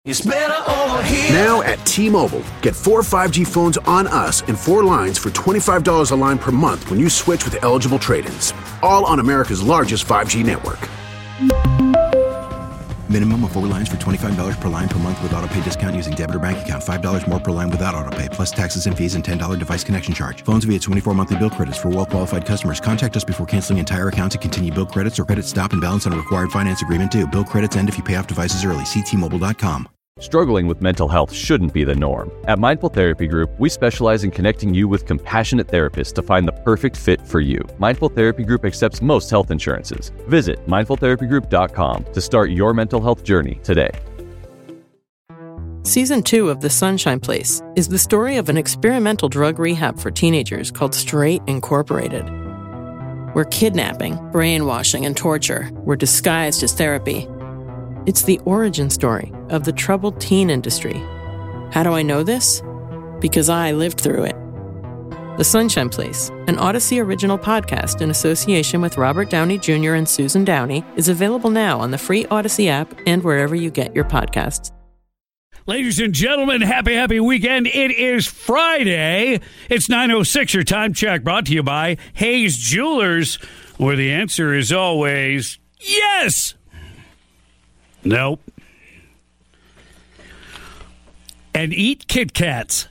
It's better over here. Now at T-Mobile, get 4 5G phones on us and 4 lines for $25 a line per month when you switch with eligible trade-ins. All on America's largest 5G network. Minimum of 4 lines for $25 per line per month with autopay discount using debit or bank account. $5 more per line without autopay, plus taxes and fees and $10 device connection charge. Phones via 24 monthly bill credits for well-qualified customers. Contact us before canceling entire account to continue bill credits or credit stop and balance on a required finance agreement due. Bill credits end if you pay off devices early. See T-Mobile.com. Struggling with mental health shouldn't be the norm. At Mindful Therapy Group, we specialize in connecting you with compassionate therapists to find the perfect fit for you. Mindful Therapy Group accepts most health insurances. Visit mindfultherapygroup.com to start your mental health journey today. Season 2 of The Sunshine Place is the story of an experimental drug rehab for teenagers called Straight Incorporated, where kidnapping, brainwashing, and torture were disguised as therapy. It's the origin story of the troubled teen industry. How do I know this? Because I lived through it. The Sunshine Place, an Odyssey original podcast in association with Robert Downey Jr. and Susan Downey, is available now on the free Odyssey app and wherever you get your podcasts. Ladies and gentlemen, happy weekend. It is Friday. It's 9:06, your time check, brought to you by Hayes Jewelers, where the answer is always yes. Nope. And eat Kit Kats.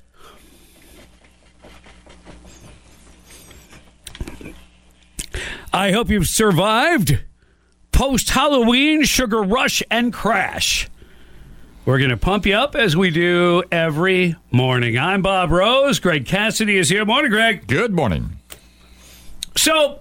I hope you've survived post-Halloween sugar rush and crash. We're going to pump you up as we do every morning. I'm Bob Rose. Greg Cassidy is here. Morning, Greg. Good morning. So,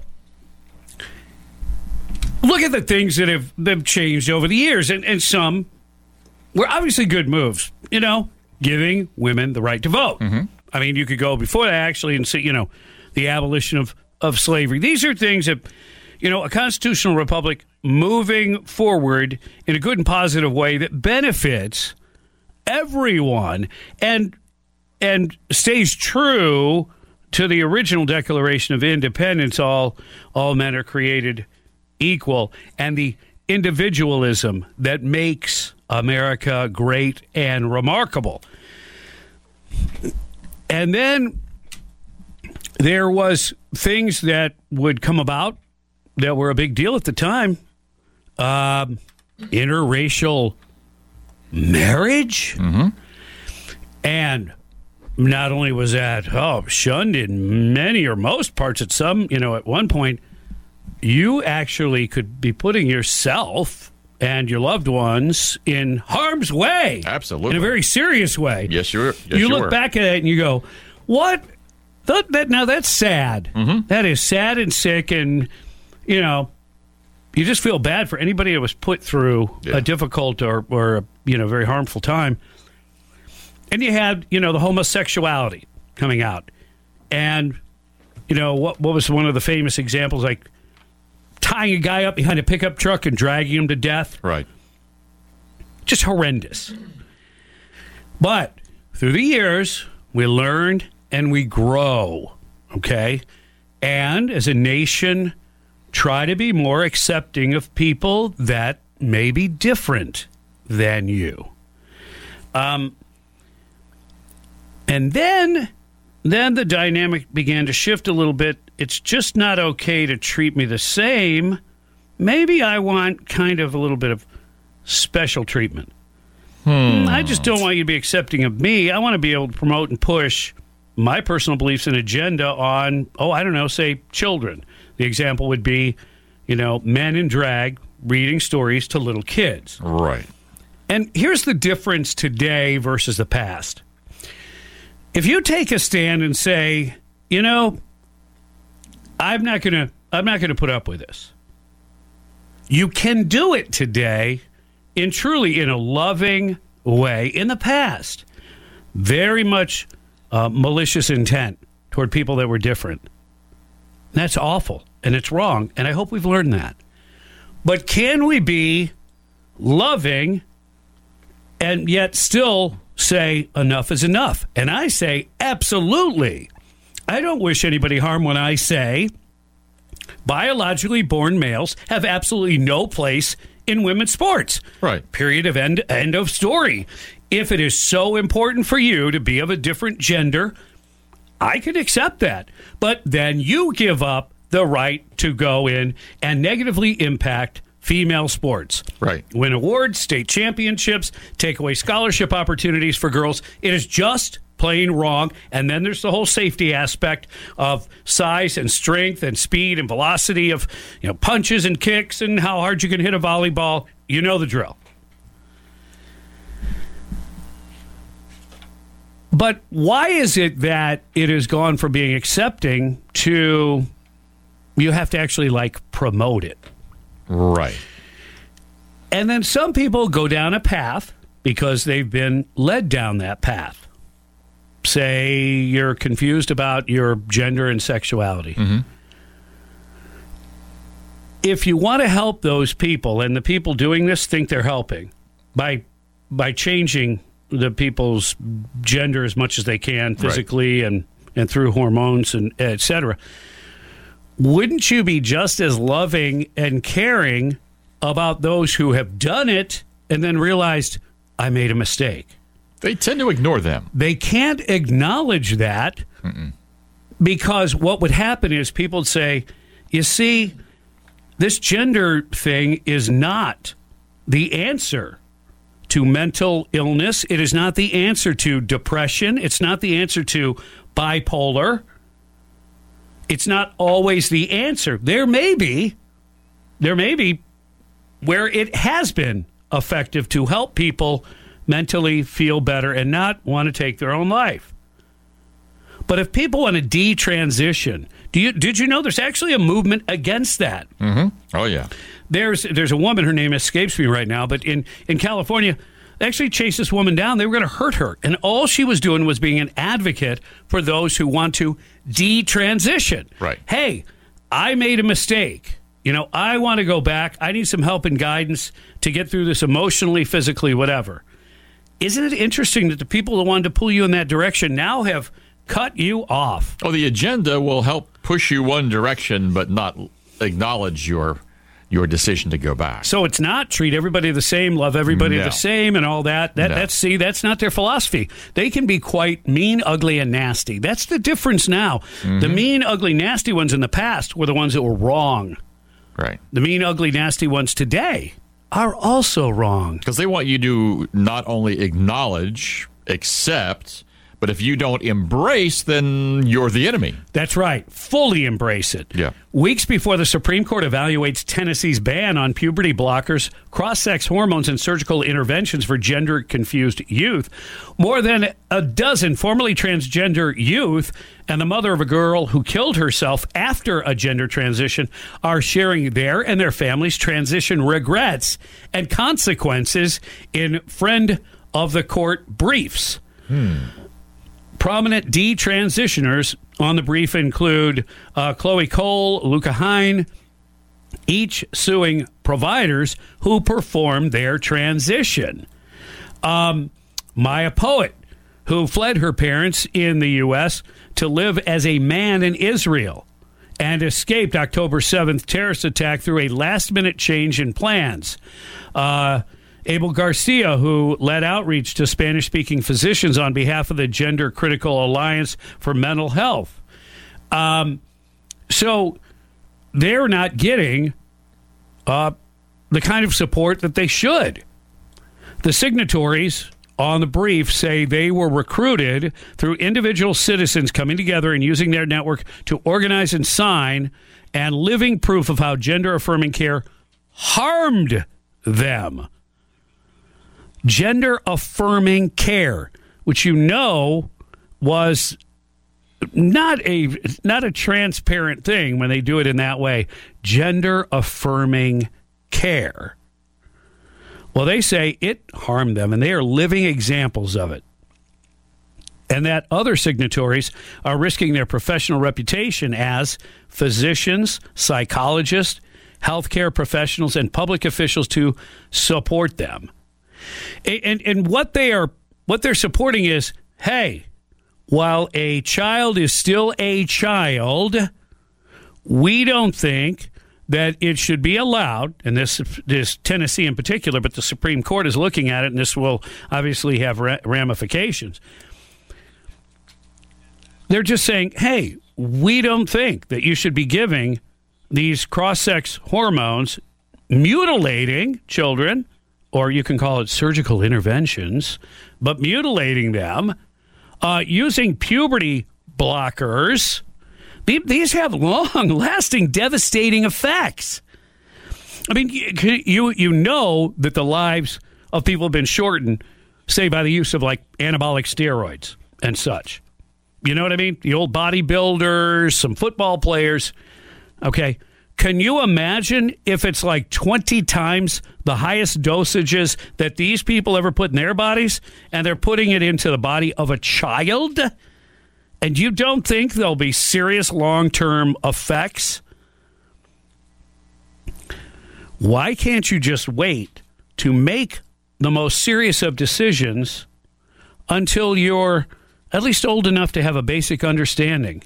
look at the things that have changed over the years, and some were obviously good moves. You know, giving women the right to vote. Mm-hmm. I mean, you could go before that actually and see, the abolition of slavery. These are things that, a constitutional republic moving forward in a good and positive way that benefits everyone and stays true to the original Declaration of Independence. All men are created equal, and the individualism that makes America great and remarkable. And then there was things that would come about that were a big deal at the time. Interracial marriage. Mm-hmm. And not only was that shunned in many or most parts, at some, at one point, you actually could be putting yourself and your loved ones in harm's way. Absolutely. In a very serious way. Yes, you look back at it and you go, what? Now that's sad. Mm-hmm. That is sad and sick, and, you just feel bad for anybody that was put through a difficult or very harmful time. And you had, the homosexuality coming out. And, what was one of the famous examples, like tying a guy up behind a pickup truck and dragging him to death. Right. Just horrendous. But through the years, we learned and we grow, okay? And as a nation, try to be more accepting of people that may be different than you. And then the dynamic began to shift a little bit. It's just not okay to treat me the same. Maybe I want kind of a little bit of special treatment. I just don't want you to be accepting of me. I want to be able to promote and push my personal beliefs and agenda on, say children. The example would be, men in drag reading stories to little kids. Right. And here's the difference today versus the past. If you take a stand and say, I'm not going to put up with this. You can do it today in a loving way. In the past, very much malicious intent toward people that were different. That's awful, and it's wrong, and I hope we've learned that. But can we be loving and yet still say enough is enough? And I say absolutely. I don't wish anybody harm when I say biologically born males have absolutely no place in women's sports. Right. Period of end of story. If it is so important for you to be of a different gender, I could accept that. But then you give up the right to go in and negatively impact female sports. Right. Win awards, state championships, take away scholarship opportunities for girls. It is just plain wrong. And then there's the whole safety aspect of size and strength and speed and velocity of punches and kicks and how hard you can hit a volleyball. You know the drill. But why is it that it has gone from being accepting to you have to actually promote it? Right. And then some people go down a path because they've been led down that path. Say you're confused about your gender and sexuality. Mm-hmm. If you want to help those people, and the people doing this think they're helping by changing the people's gender as much as they can physically and through hormones and et cetera, wouldn't you be just as loving and caring about those who have done it and then realized, I made a mistake? They tend to ignore them. They can't acknowledge that because what would happen is people would say, you see, this gender thing is not the answer to mental illness. It is not the answer to depression. It's not the answer to bipolar. It's not always the answer. There may be where it has been effective to help people mentally feel better and not want to take their own life. But if people want to detransition, did you know there's actually a movement against that? Mm-hmm. Oh, yeah. There's a woman, her name escapes me right now, but in California, they actually chased this woman down. They were going to hurt her. And all she was doing was being an advocate for those who want to detransition. Right. Hey, I made a mistake. I want to go back. I need some help and guidance to get through this emotionally, physically, whatever. Isn't it interesting that the people that wanted to pull you in that direction now have cut you off? Oh, the agenda will help push you one direction, but not acknowledge your decision to go back. So it's not treat everybody the same, love everybody the same, and all that. That's not their philosophy. They can be quite mean, ugly, and nasty. That's the difference now. Mm-hmm. The mean, ugly, nasty ones in the past were the ones that were wrong. Right. The mean, ugly, nasty ones today are also wrong. Because they want you to not only acknowledge, accept, but if you don't embrace, then you're the enemy. That's right. Fully embrace it. Yeah. Weeks before the Supreme Court evaluates Tennessee's ban on puberty blockers, cross-sex hormones, and surgical interventions for gender-confused youth, more than a dozen formerly transgender youth and the mother of a girl who killed herself after a gender transition are sharing their and their family's transition regrets and consequences in friend of the court briefs. Prominent detransitioners on the brief include Chloe Cole, Luca Hine, each suing providers who performed their transition. Maya Poet, who fled her parents in the U.S. to live as a man in Israel and escaped October 7th terrorist attack through a last-minute change in plans. Abel Garcia, who led outreach to Spanish-speaking physicians on behalf of the Gender Critical Alliance for Mental Health. So they're not getting the kind of support that they should. The signatories on the brief say they were recruited through individual citizens coming together and using their network to organize and sign and living proof of how gender-affirming care harmed them. Gender-affirming care, which was not a transparent thing when they do it in that way. Gender-affirming care. Well, they say it harmed them, and they are living examples of it. And that other signatories are risking their professional reputation as physicians, psychologists, healthcare professionals, and public officials to support them. And what they're supporting is, hey, while a child is still a child, we don't think that it should be allowed, and this Tennessee in particular, but the Supreme Court is looking at it, and this will obviously have ramifications. They're just saying, hey, we don't think that you should be giving these cross-sex hormones, mutilating children, or you can call it surgical interventions, but mutilating them, using puberty blockers. These have long-lasting, devastating effects. I mean, you know that the lives of people have been shortened, say, by the use of, like, anabolic steroids and such. You know what I mean? The old bodybuilders, some football players. Okay. Can you imagine if it's like 20 times the highest dosages that these people ever put in their bodies, and they're putting it into the body of a child? And you don't think there'll be serious long-term effects? Why can't you just wait to make the most serious of decisions until you're at least old enough to have a basic understanding?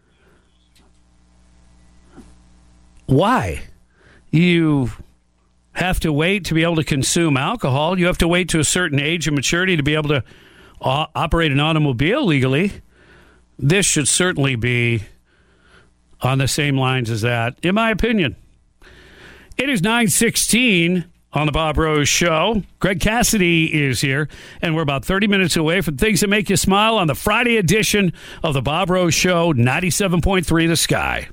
Why? You have to wait to be able to consume alcohol. You have to wait to a certain age and maturity to be able to operate an automobile legally. This should certainly be on the same lines as that, in my opinion. It is 9:16 on the Bob Rose Show. Greg Cassidy is here, and we're about 30 minutes away from things that make you smile on the Friday edition of the Bob Rose Show, 97.3 The Sky.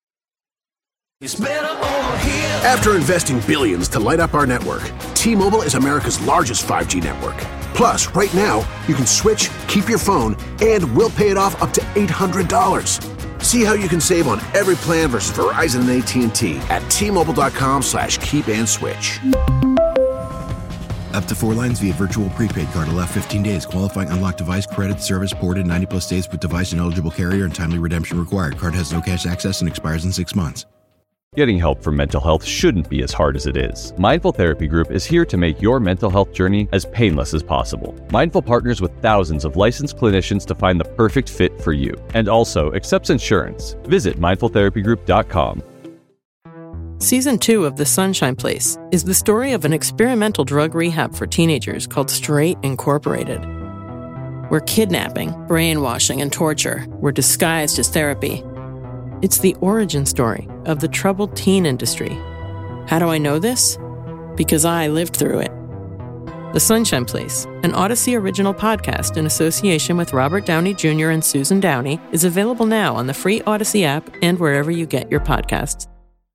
After investing billions to light up our network, T-Mobile is America's largest 5G network. Plus, right now, you can switch, keep your phone, and we'll pay it off up to $800. See how you can save on every plan versus Verizon and AT&T at T-Mobile.com/keep-and-switch. Up to 4 lines via virtual prepaid card. Allow 15 days. Qualifying unlocked device credit service ported 90-plus days with device and eligible carrier and timely redemption required. Card has no cash access and expires in 6 months. Getting help for mental health shouldn't be as hard as it is. Mindful Therapy Group is here to make your mental health journey as painless as possible. Mindful partners with thousands of licensed clinicians to find the perfect fit for you, and also accepts insurance. Visit mindfultherapygroup.com. Season 2 of The Sunshine Place is the story of an experimental drug rehab for teenagers called Straight Incorporated, where kidnapping, brainwashing, and torture were disguised as therapy. It's the origin story of the troubled teen industry. How do I know this? Because I lived through it. The Sunshine Place, an Odyssey original podcast in association with Robert Downey Jr. and Susan Downey, is available now on the free Odyssey app and wherever you get your podcasts.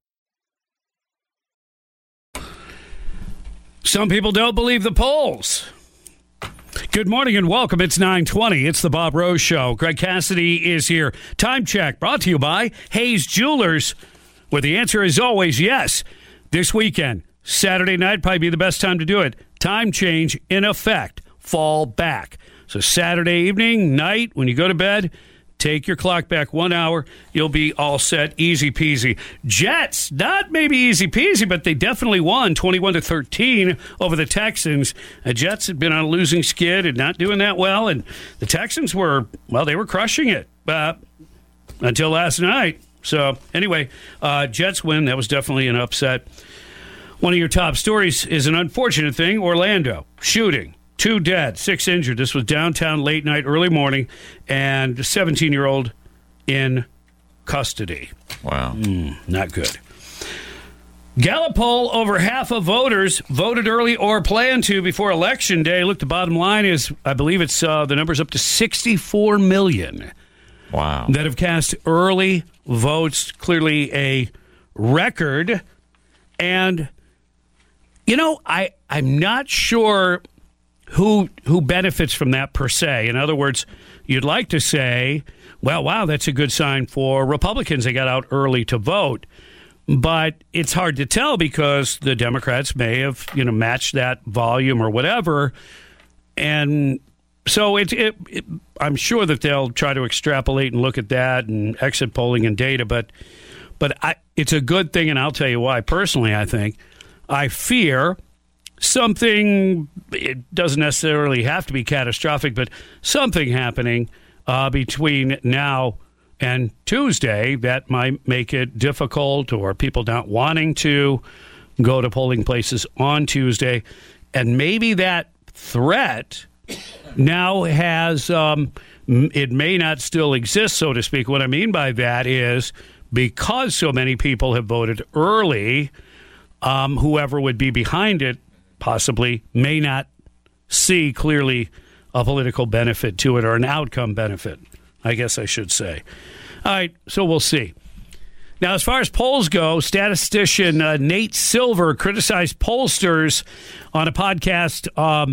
Some people don't believe the polls. Good morning and welcome. It's 9:20. It's the Bob Rose Show. Greg Cassidy is here. Time check brought to you by Hayes Jewelers, where the answer is always yes. This weekend, Saturday night, probably be the best time to do it. Time change in effect. Fall back. So Saturday evening, night, when you go to bed, take your clock back 1 hour. You'll be all set. Easy peasy. Jets, not maybe easy peasy, but they definitely won 21-13 over the Texans. The Jets had been on a losing skid and not doing that well. And the Texans were, well, they were crushing it until last night. So anyway, Jets win. That was definitely an upset. One of your top stories is an unfortunate thing. Orlando shooting. 2 dead, 6 injured. This was downtown late night, early morning, and a 17-year-old in custody. Wow. Not good. Gallup poll, over half of voters voted early or plan to before Election Day. Look, the bottom line is, I believe it's the number's up to 64 million. Wow. That have cast early votes. Clearly a record. And, you know, I'm not sure who benefits from that per se. In other words, you'd like to say, well, wow, that's a good sign for Republicans. They got out early to vote. But it's hard to tell because the Democrats may have, matched that volume or whatever. And so I'm sure that they'll try to extrapolate and look at that and exit polling and data. But it's a good thing, and I'll tell you why. Personally, I fear something, it doesn't necessarily have to be catastrophic, but something happening between now And Tuesday, that might make it difficult, or people not wanting to go to polling places on Tuesday. And maybe that threat now has, it may not still exist, so to speak. What I mean by that is because so many people have voted early, whoever would be behind it possibly may not see clearly a political benefit to it, or an outcome benefit, I guess I should say. All right, so we'll see. Now, as far as polls go, statistician Nate Silver criticized pollsters on a podcast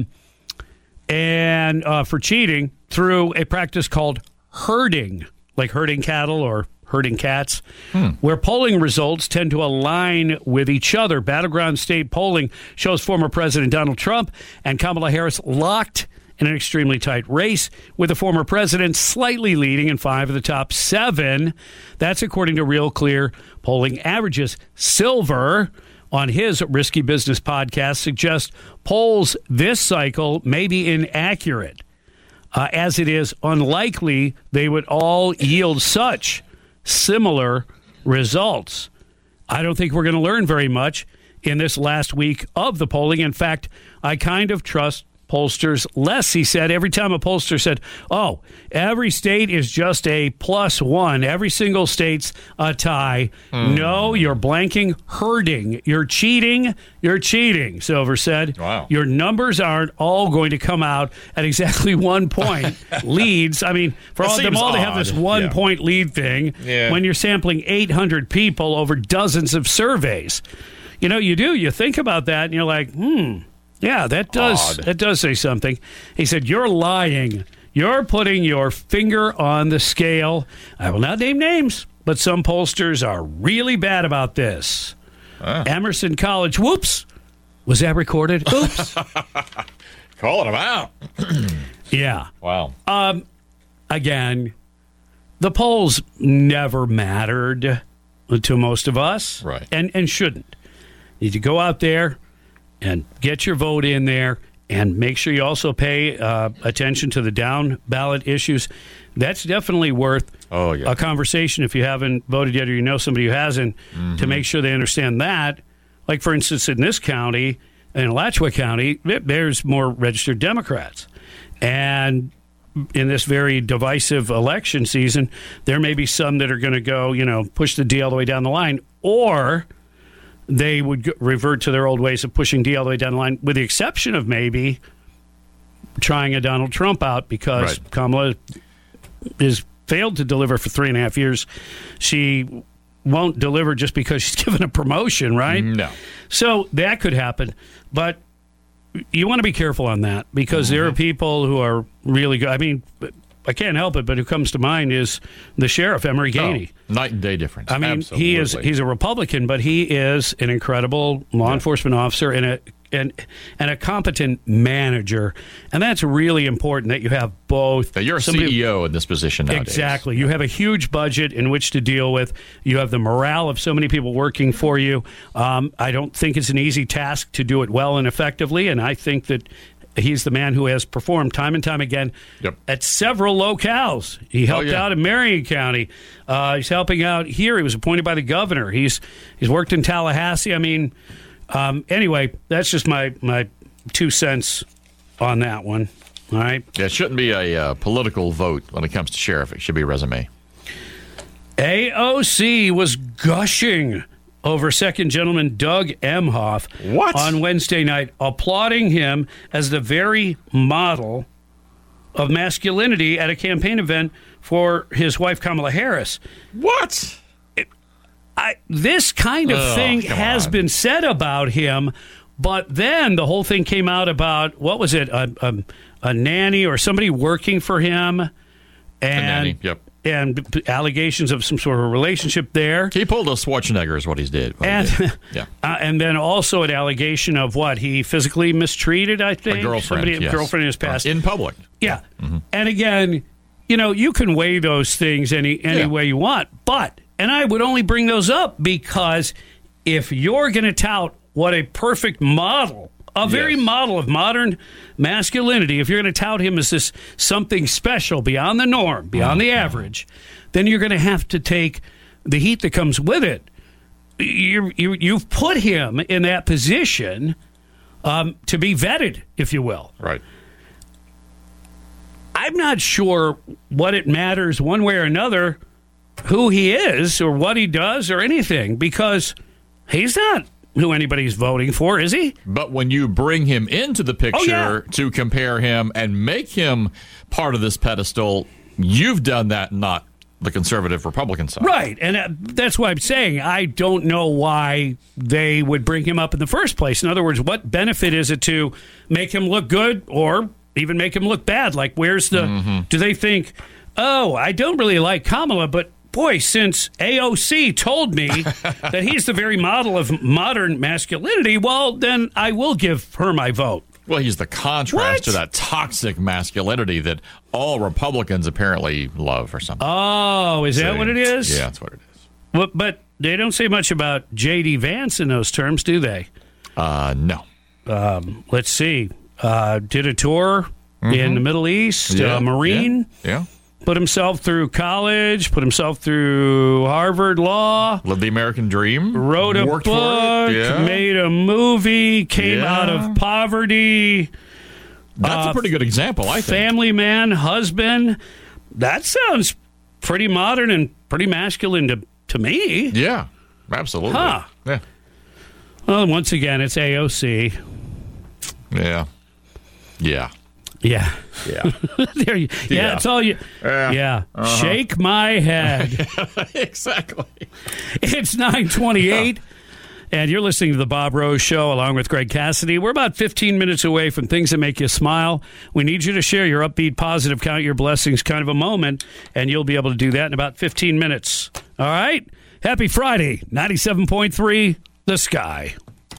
and for cheating through a practice called herding, like herding cattle or herding cats, where polling results tend to align with each other. Battleground state polling shows former President Donald Trump and Kamala Harris locked in an extremely tight race, with the former president slightly leading in 5 of the top 7. That's according to Real Clear polling averages. Silver, on his Risky Business podcast, suggests polls this cycle may be inaccurate, as it is unlikely they would all yield such similar results. I don't think we're going to learn very much in this last week of the polling. In fact, I kind of trust pollsters less, he said. Every time a pollster said, oh, every state is just a +1, every single state's a tie. No, you're blanking, herding. You're cheating, Silver said. Wow. Your numbers aren't all going to come out at exactly 1 point leads. I mean, for all them all to have this 1 point lead thing when you're sampling 800 people over dozens of surveys. You know, you think about that and you're like, yeah, that does say something. He said, you're lying. You're putting your finger on the scale. I will not name names, but some pollsters are really bad about this. Emerson College, whoops. Was that recorded? Oops. Calling him out. Yeah. Wow. Again, the polls never mattered to most of us. Right. And shouldn't. You need to go out there and get your vote in there, and make sure you also pay attention to the down ballot issues. That's definitely worth a conversation if you haven't voted yet, or you know somebody who hasn't, to make sure they understand that. Like, for instance, in this county, in Alachua County, there's more registered Democrats. And in this very divisive election season, there may be some that are going to go, push the D all the way down the line, or they would revert to their old ways of pushing D all the way down the line, with the exception of maybe trying a Donald Trump out, because Kamala has failed to deliver for 3.5 years. She won't deliver just because she's given a promotion, right? No. So that could happen. But you want to be careful on that, because there are people who are really good. I mean, I can't help it, but who comes to mind is the sheriff, Emery Gainey. Night and day difference. I mean, he's a Republican, but he is an incredible law enforcement officer and a competent manager. And that's really important, that you have both. You're a CEO in this position nowadays. Exactly. You have a huge budget in which to deal with. You have the morale of so many people working for you. I don't think it's an easy task to do it well and effectively, and I think that he's the man who has performed time and time again at several locales. He helped out in Marion County. He's helping out here. He was appointed by the governor. He's worked in Tallahassee. I mean, anyway, that's just my 2 cents on that one. All right. Yeah, it shouldn't be a political vote when it comes to sheriff. It should be a resume. AOC was gushing over Second Gentleman Doug Emhoff on Wednesday night, applauding him as the very model of masculinity at a campaign event for his wife, Kamala Harris. What? This kind of thing has been said about him, but then the whole thing came out about, what was it, a nanny or somebody working for him, and and allegations of some sort of a relationship there. He pulled a Schwarzenegger is what he did. And then also an allegation of what? He physically mistreated, I think. A girlfriend, girlfriend in his past. In public. Yeah. And again, you can weigh those things any way you want. And I would only bring those up because if you're going to tout what a perfect model a very model of modern masculinity, if you're going to tout him as this something special beyond the norm, beyond the average, then you're going to have to take the heat that comes with it. You've put him in that position to be vetted, if you will. Right. I'm not sure what it matters one way or another who he is or what he does or anything, because he's not who anybody's voting for, is he? But when you bring him into the picture to compare him and make him part of this pedestal, you've done that, not the conservative Republican side. Right, and that's why I'm saying I don't know why they would bring him up in the first place. In other words, what benefit is it to make him look good or even make him look bad? Like, where's the... Do they think, oh, I don't really like Kamala, but boy, since AOC told me that he's the very model of modern masculinity, well, then I will give her my vote. Well, he's the contrast to that toxic masculinity that all Republicans apparently love or something. Oh, is that what it is? Yeah, that's what it is. Well, but they don't say much about J.D. Vance in those terms, do they? No. Let's see. Did a tour in the Middle East, Marine. Yeah. Put himself through college, put himself through Harvard Law. Lived the American dream. Wrote a book, made a movie, came out of poverty. That's a pretty good example, I think. Family man, husband. That sounds pretty modern and pretty masculine to me. Yeah, absolutely. Huh. Yeah. Well, once again, it's AOC. Yeah. Yeah. Yeah. Yeah. There you, yeah, it's all you. Yeah. Shake my head. Exactly. It's 9:28, and you're listening to The Bob Rose Show along with Greg Cassidy. We're about 15 minutes away from things that make you smile. We need you to share your upbeat, positive, count your blessings kind of a moment, and you'll be able to do that in about 15 minutes. All right? Happy Friday, 97.3 The Sky.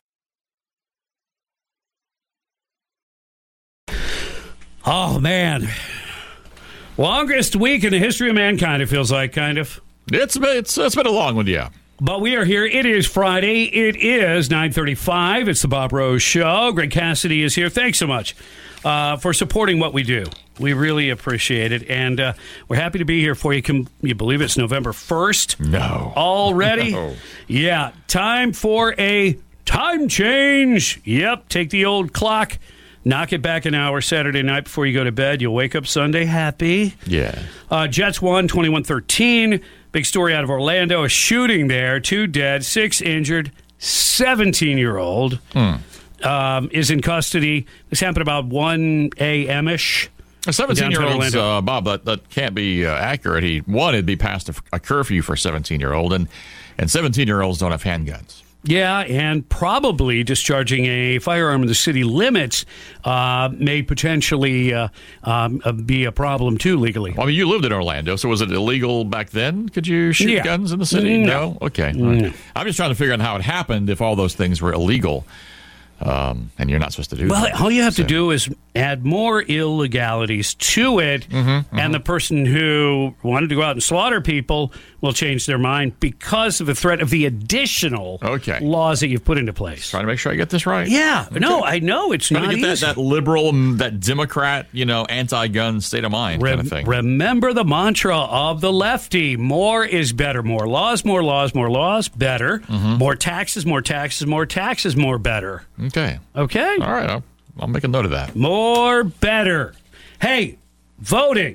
Oh, man. Longest week in the history of mankind, it feels like, kind of. It's been a long one, yeah. But we are here. It is Friday. It is 9:35. It's the Bob Rose Show. Greg Cassidy is here. Thanks so much for supporting what we do. We really appreciate it. And we're happy to be here for you. Can you believe it's November 1st? No. Already? No. Yeah. Time for a time change. Yep. Take the old clock. Knock it back an hour Saturday night before you go to bed. You'll wake up Sunday happy. Yeah. Jets won 21-13. Big story out of Orlando. A shooting there. 2 dead, 6 injured. 17-year-old is in custody. This happened about 1 a.m.-ish. A 17-year-old, Bob, that can't be accurate. It'd be past a curfew for a 17-year-old, and 17-year-olds don't have handguns. Yeah, and probably discharging a firearm in the city limits may potentially be a problem, too, legally. Well, I mean, you lived in Orlando, so was it illegal back then? Could you shoot guns in the city? No? Okay. No. I'm just trying to figure out how it happened if all those things were illegal. And you're not supposed to do that. Well, all you have to do is add more illegalities to it, and the person who wanted to go out and slaughter people will change their mind because of the threat of the additional laws that you've put into place. Trying to make sure I get this right. Yeah. Okay. No, I know. It's not easy. That liberal, that Democrat, anti-gun state of mind kind of thing. Remember the mantra of the lefty. More is better. More laws, more laws, more laws, better. More taxes, more taxes, more taxes, more better. Okay. All right. I'll make a note of that. More better. Hey, voting.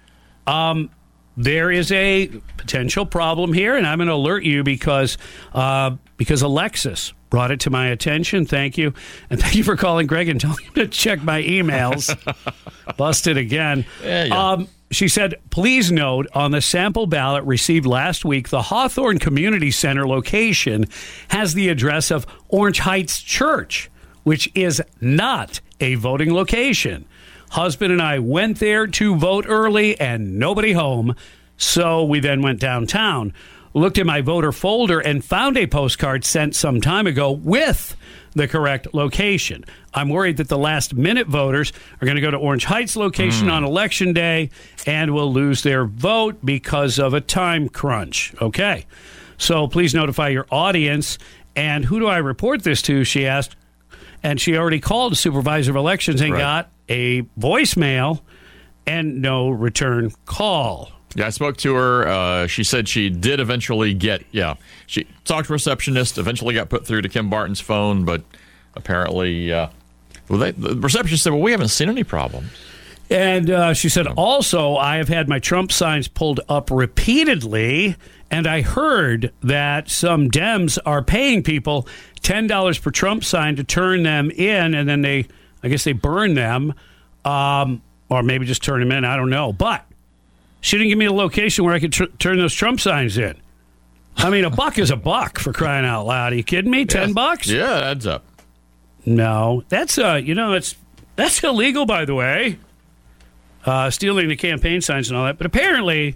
There is a potential problem here, and I'm going to alert you because Alexis brought it to my attention. Thank you. And thank you for calling Greg and telling him to check my emails. Busted again. Yeah. She said, please note, on the sample ballot received last week, the Hawthorne Community Center location has the address of Orange Heights Church, which is not a voting location. Husband and I went there to vote early and nobody home, so we then went downtown, looked in my voter folder, and found a postcard sent some time ago with the correct location. I'm worried that the last-minute voters are going to go to Orange Heights location on Election Day and will lose their vote because of a time crunch. Okay, so please notify your audience. And who do I report this to, she asked. And she already called the supervisor of elections and got a voicemail and no return call. Yeah, I spoke to her. She said she did eventually she talked to a receptionist, eventually got put through to Kim Barton's phone, but apparently, the receptionist said, well, we haven't seen any problems. And she said, also, I have had my Trump signs pulled up repeatedly, and I heard that some Dems are paying people $10 per Trump sign to turn them in, and then I guess they burn them, or maybe just turn them in. I don't know. But she didn't give me a location where I could turn those Trump signs in. I mean, $1 is $1 for crying out loud. Are you kidding me? $10? Yeah, that adds up. No, that's that's illegal, by the way. Stealing the campaign signs and all that. But apparently,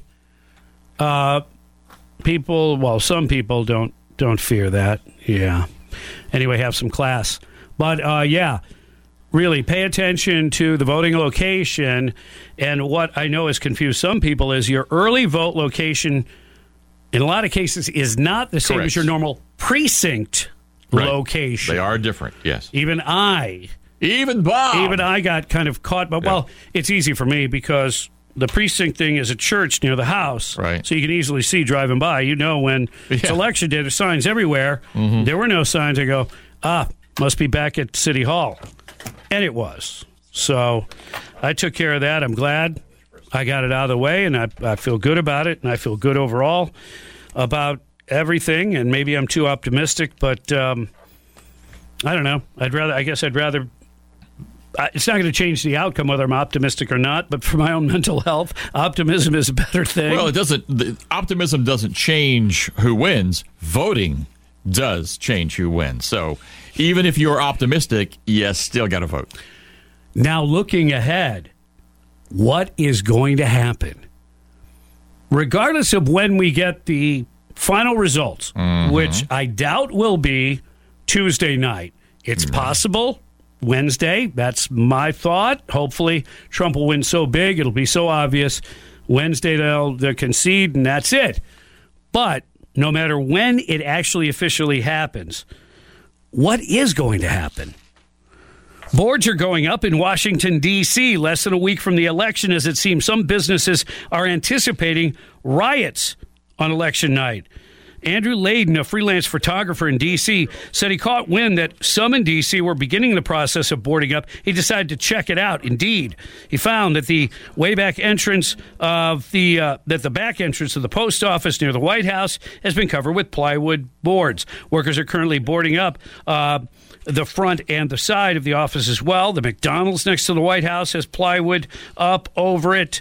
some people don't fear that. Yeah. Anyway, have some class. But really pay attention to the voting location. And what I know has confused some people is your early vote location, in a lot of cases, is not the same as your normal precinct location. They are different, yes. Even Bob got kind of caught. But, well, it's easy for me because the precinct thing is a church near the house. Right. So you can easily see driving by. You know when it's election day, there's signs everywhere. Mm-hmm. There were no signs. I go, must be back at City Hall. And it was. So I took care of that. I'm glad I got it out of the way, and I feel good about it, and I feel good overall about everything. And maybe I'm too optimistic, but I don't know. I guess I'd rather. It's not going to change the outcome whether I'm optimistic or not, but for my own mental health, optimism is a better thing. Well, optimism doesn't change who wins. Voting does change who wins. So even if you're optimistic, you still got to vote. Now, looking ahead, what is going to happen? Regardless of when we get the final results, which I doubt will be Tuesday night, it's possible Wednesday. That's my thought. Hopefully, Trump will win so big, it'll be so obvious. Wednesday, they'll concede, and that's it. But no matter when it actually officially happens, what is going to happen? Boards are going up in Washington, D.C., less than a week from the election, as it seems some businesses are anticipating riots on election night. Andrew Layden, a freelance photographer in D.C., said he caught wind that some in D.C. were beginning the process of boarding up. He decided to check it out. Indeed, he found that the back entrance of the back entrance of the post office near the White House has been covered with plywood boards. Workers are currently boarding up the front and the side of the office as well. The McDonald's next to the White House has plywood up over it.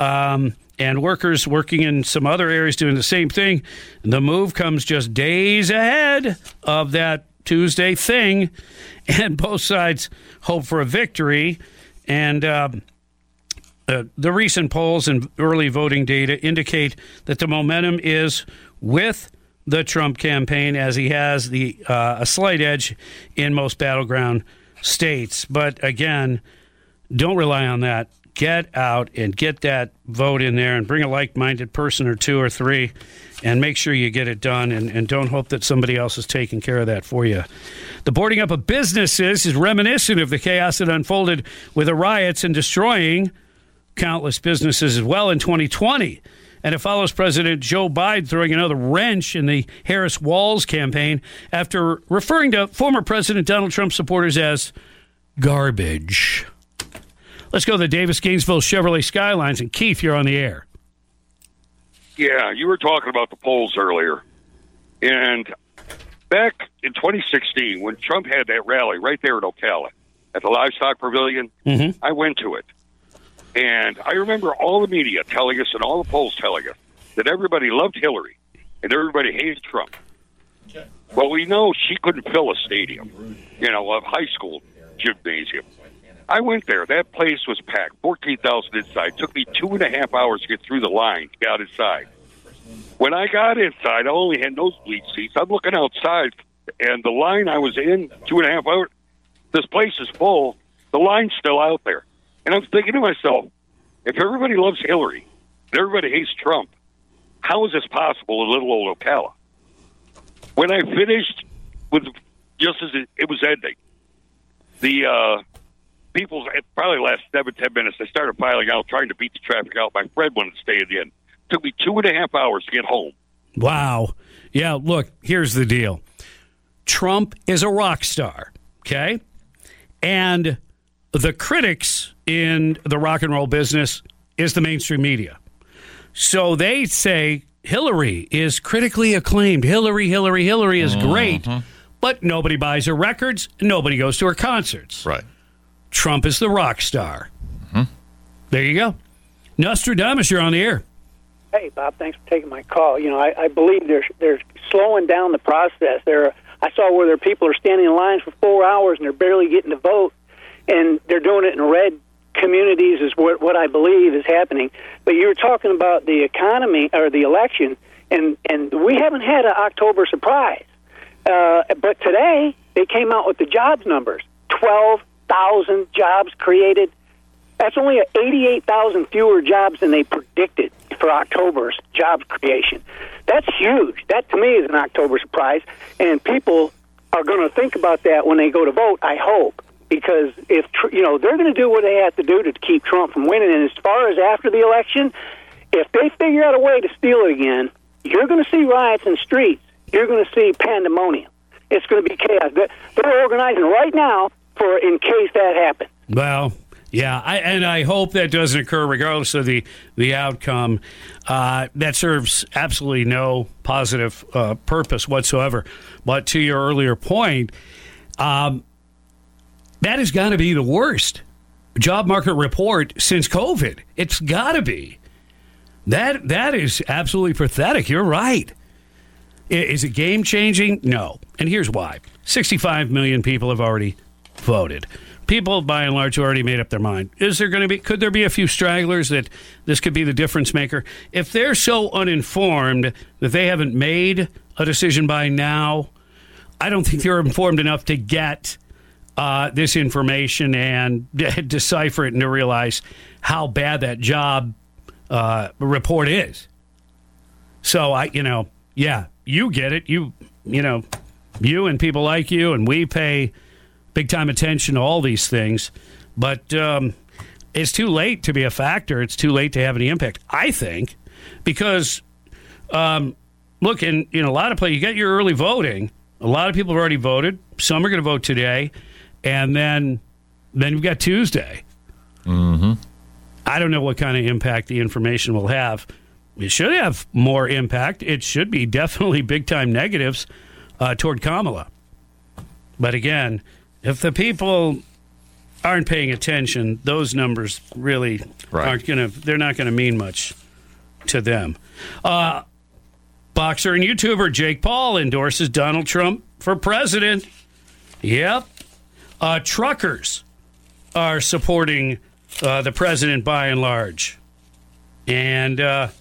And workers working in some other areas doing the same thing. The move comes just days ahead of that Tuesday thing, and both sides hope for a victory. And the recent polls and early voting data indicate that the momentum is with the Trump campaign, as he has a slight edge in most battleground states. But again, don't rely on that. Get out and get that vote in there and bring a like-minded person or two or three and make sure you get it done, and don't hope that somebody else is taking care of that for you. The boarding up of businesses is reminiscent of the chaos that unfolded with the riots and destroying countless businesses as well in 2020. And it follows President Joe Biden throwing another wrench in the Harris-Walz campaign after referring to former President Donald Trump supporters as garbage. Let's go to the Davis-Gainesville Chevrolet Skylines. And Keith, you're on the air. Yeah, you were talking about the polls earlier. And back in 2016, when Trump had that rally right there in Ocala at the Livestock Pavilion, I went to it. And I remember all the media telling us and all the polls telling us that everybody loved Hillary and everybody hated Trump. Well, we know she couldn't fill a stadium, a high school gymnasium. I went there. That place was packed, 14,000 inside. It took me 2.5 hours to get through the line to get out inside. When I got inside, I only had nosebleed seats. I'm looking outside, and the line I was in, 2.5 hours, this place is full. The line's still out there. And I'm thinking to myself, if everybody loves Hillary and everybody hates Trump, how is this possible in little old Ocala? When I finished with just as it was ending, the people, it probably last 7-10 minutes, they started piling out, trying to beat the traffic out. My friend wanted to stay at the end. Took me 2.5 hours to get home. Wow. Yeah, look, here's the deal. Trump is a rock star, okay? And the critics in the rock and roll business is the mainstream media. So they say Hillary is critically acclaimed. Hillary is great, but nobody buys her records, nobody goes to her concerts. Right. Trump is the rock star. There you go. Nostradamus, you're on the air. Hey, Bob, thanks for taking my call. You know, I believe they're slowing down the process. I saw where there are people are standing in lines for 4 hours and they're barely getting to vote, and they're doing it in red communities is what I believe is happening. But you were talking about the economy or the election, and we haven't had an October surprise. But today they came out with the jobs numbers: 12,000 jobs created. That's only 88,000 fewer jobs than they predicted for October's jobs creation. That's huge. That, to me, is an October surprise, and people are going to think about that when they go to vote, I hope, because if they're going to do what they have to do to keep Trump from winning. And as far as after the election, if they figure out a way to steal it again, you're going to see riots in the streets. You're going to see pandemonium. It's going to be chaos. They're organizing right now for in case that happens. Well, yeah, I hope that doesn't occur regardless of the outcome. That serves absolutely no positive purpose whatsoever. But to your earlier point, that has got to be the worst job market report since COVID. It's got to be. That is absolutely pathetic. You're right. Is it game-changing? No. And here's why. 65 million people have already voted. People, by and large, have already made up their mind. Could there be a few stragglers that this could be the difference maker? If they're so uninformed that they haven't made a decision by now, I don't think they're informed enough to get this information and decipher it and to realize how bad that job report is. So, you get it. You and people like you, and we pay big-time attention to all these things. But it's too late to be a factor. It's too late to have any impact, I think, because, look, in a lot of places, you get your early voting. A lot of people have already voted. Some are going to vote today. And then you've got Tuesday. Mm-hmm. I don't know what kind of impact the information will have. It should have more impact. It should be definitely big-time negatives toward Kamala. But again, if the people aren't paying attention, those numbers really aren't going to, they're not going to mean much to them. Boxer and YouTuber Jake Paul endorses Donald Trump for president. Yep. Truckers are supporting the president by and large. And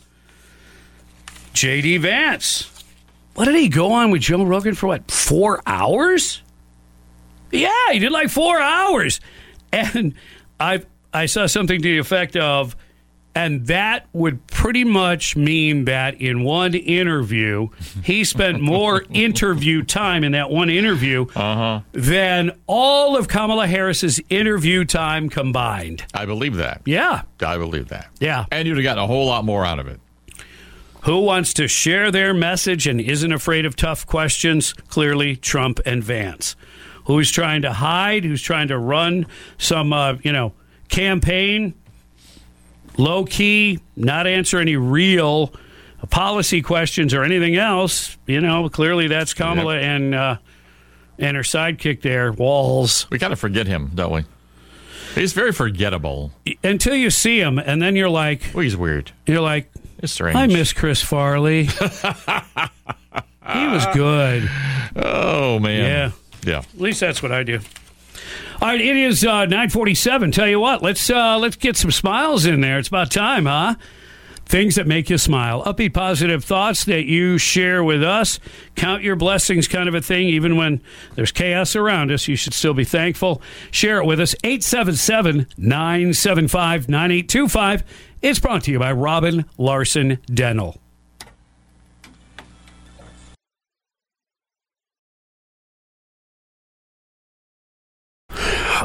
J.D. Vance. What did he go on with Joe Rogan for, 4 hours? Yeah, he did 4 hours. And I saw something to the effect of, and that would pretty much mean that in one interview, he spent more interview time in that one interview than all of Kamala Harris's interview time combined. I believe that. Yeah. I believe that. Yeah. And you'd have gotten a whole lot more out of it. Who wants to share their message and isn't afraid of tough questions? Clearly, Trump and Vance. Who's trying to hide? Who's trying to run some, campaign? Low key, not answer any real policy questions or anything else. Clearly that's Kamala and her sidekick there, Walls. We kind of forget him, don't we? He's very forgettable. Until you see him, and then you're like... Well, he's weird. You're like, it's strange. I miss Chris Farley. He was good. Oh, man. Yeah. At least that's what I do. All right, it is 9:47. Tell you what, let's get some smiles in there. It's about time, huh? Things that make you smile. Upbeat, positive thoughts that you share with us. Count your blessings kind of a thing. Even when there's chaos around us, you should still be thankful. Share it with us. 877-975-9825. It's brought to you by Robin Larson Dental.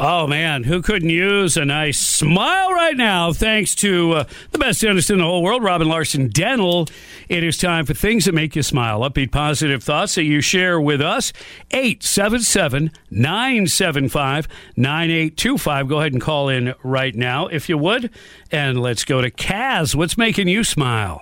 Oh, man, who couldn't use a nice smile right now? Thanks to the best dentist in the whole world, Robin Larson Dental. It is time for things that make you smile. Upbeat, positive thoughts that you share with us. 877-975-9825. Go ahead and call in right now, if you would. And let's go to Kaz. What's making you smile?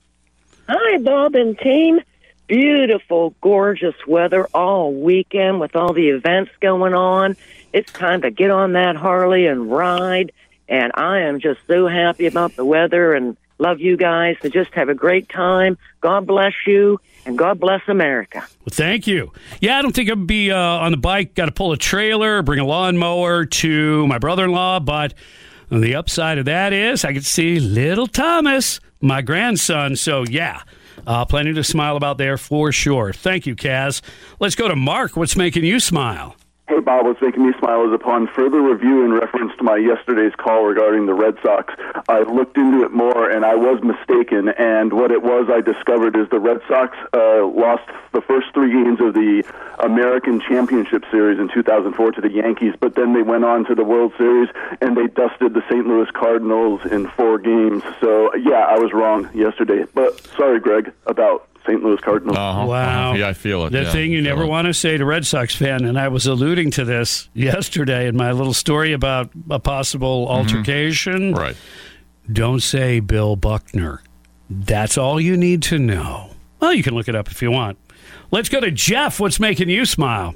Hi, Bob and team. Beautiful, gorgeous weather all weekend with all the events going on. It's time to get on that Harley and ride, and I am just so happy about the weather and love you guys. So just have a great time. God bless you, and God bless America. Well, thank you. Yeah, I don't think I'd be on the bike, got to pull a trailer, bring a lawnmower to my brother-in-law, but the upside of that is I could see little Thomas, my grandson, so yeah. Plenty to smile about there for sure. Thank you, Kaz. Let's go to Mark. What's making you smile? Hey, Bob, what's making me smile is upon further review in reference to my yesterday's call regarding the Red Sox. I looked into it more, and I was mistaken, and what it was I discovered is the Red Sox lost the first 3 games of the American Championship Series in 2004 to the Yankees, but then they went on to the World Series, and they dusted the St. Louis Cardinals in 4 games. So, yeah, I was wrong yesterday. But sorry, Greg, about St. Louis Cardinals. Wow. Yeah, I feel it. The thing you never want to say to Red Sox fan, and I was alluding to this yesterday in my little story about a possible altercation. Right. Don't say Bill Buckner. That's all you need to know. Well, you can look it up if you want. Let's go to Jeff. What's making you smile?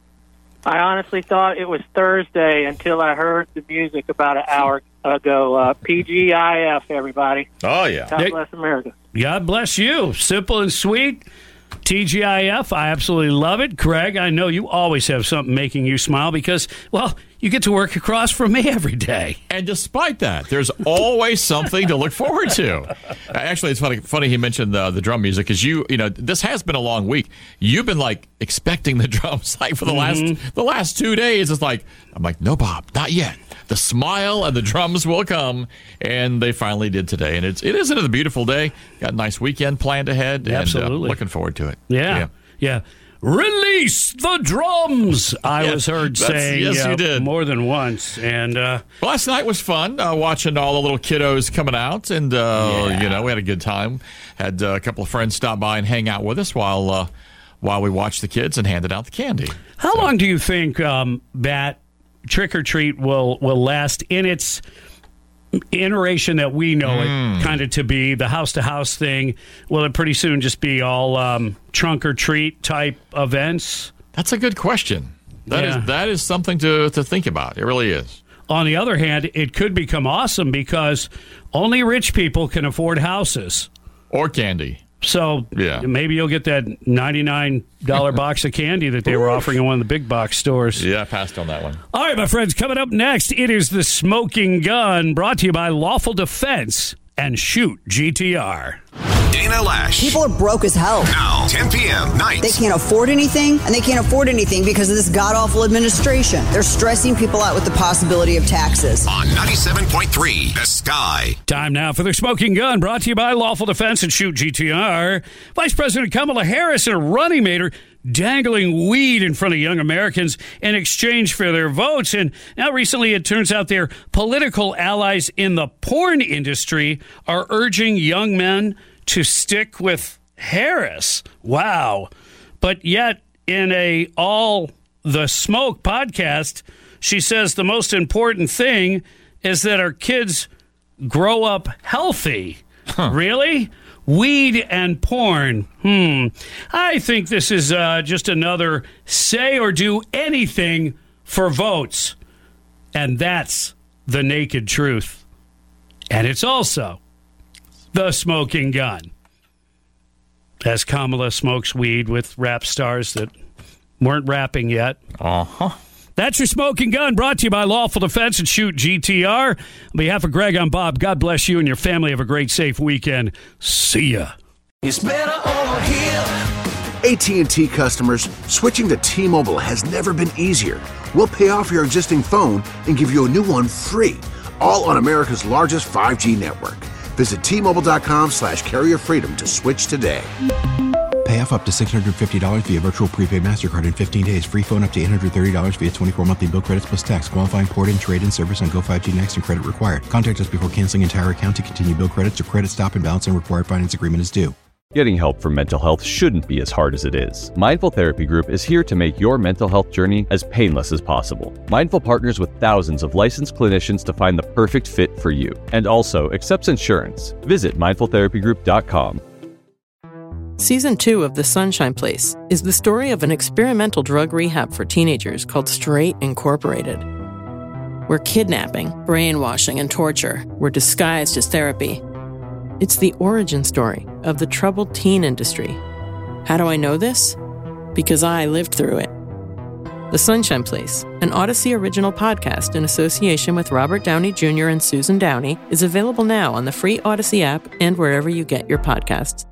I honestly thought it was Thursday until I heard the music about an hour ago. PGIF, everybody. Oh, yeah. God bless America. God bless you. Simple and sweet. TGIF, I absolutely love it. Greg, I know you always have something making you smile because, well, you get to work across from me every day. And despite that, there's always something to look forward to. Actually, it's funny he mentioned the drum music because you know this has been a long week. You've been like expecting the drums like for the last 2 days. It's like I'm like, no, Bob, not yet. The smile and the drums will come, and they finally did today. And it is a beautiful day. Got a nice weekend planned ahead. Absolutely, and, looking forward to it. Yeah. Release the drums, I was heard saying yes, you did. More than once. And last night was fun, watching all the little kiddos coming out. And, we had a good time. Had a couple of friends stop by and hang out with us while we watched the kids and handed out the candy. How long do you think that trick-or-treat will last in its iteration that we know it kind of to be, the house-to-house thing? Will it pretty soon just be all trunk-or-treat type events? That's a good question. That is something to think about. It really is. On the other hand, it could become awesome because only rich people can afford houses. Or candy. So maybe you'll get that $99 box of candy that they were offering in one of the big box stores. Yeah, I passed on that one. All right, my friends, coming up next, it is The Smoking Gun, brought to you by Lawful Defense and Shoot GTR. Dana Lash. People are broke as hell. Now, 10 p.m. nights. They can't afford anything, and they can't afford anything because of this god-awful administration. They're stressing people out with the possibility of taxes. On 97.3, The Sky. Time now for The Smoking Gun, brought to you by Lawful Defense and Shoot GTR. Vice President Kamala Harris and a running mate are dangling weed in front of young Americans in exchange for their votes. And now recently it turns out their political allies in the porn industry are urging young men to stick with Harris. Wow. But yet in a All the Smoke podcast, she says the most important thing is that our kids grow up healthy. Really? Weed and porn. I think this is just another say or do anything for votes. And that's the naked truth. And it's also The Smoking Gun. As Kamala smokes weed with rap stars that weren't rapping yet. That's your Smoking Gun, brought to you by Lawful Defense and Shoot GTR. On behalf of Greg, I'm Bob. God bless you and your family. Have a great, safe weekend. See ya. It's better over here. AT&T customers, switching to T-Mobile has never been easier. We'll pay off your existing phone and give you a new one free, all on America's largest 5G network. Visit T-Mobile.com/carrier freedom to switch today. Pay off up to $650 via virtual prepaid MasterCard in 15 days. Free phone up to $830 via 24 monthly bill credits plus tax. Qualifying port and trade-in service on Go 5G Next and credit required. Contact us before canceling entire account to continue bill credits or credit stop and balance and required finance agreement is due. Getting help for mental health shouldn't be as hard as it is. Mindful Therapy Group is here to make your mental health journey as painless as possible. Mindful partners with thousands of licensed clinicians to find the perfect fit for you, and also accepts insurance. Visit mindfultherapygroup.com. Season 2 of The Sunshine Place is the story of an experimental drug rehab for teenagers called Straight Incorporated, where kidnapping, brainwashing, and torture were disguised as therapy. It's the origin story of the troubled teen industry. How do I know this? Because I lived through it. The Sunshine Place, an Odyssey original podcast in association with Robert Downey Jr. and Susan Downey, is available now on the free Odyssey app and wherever you get your podcasts.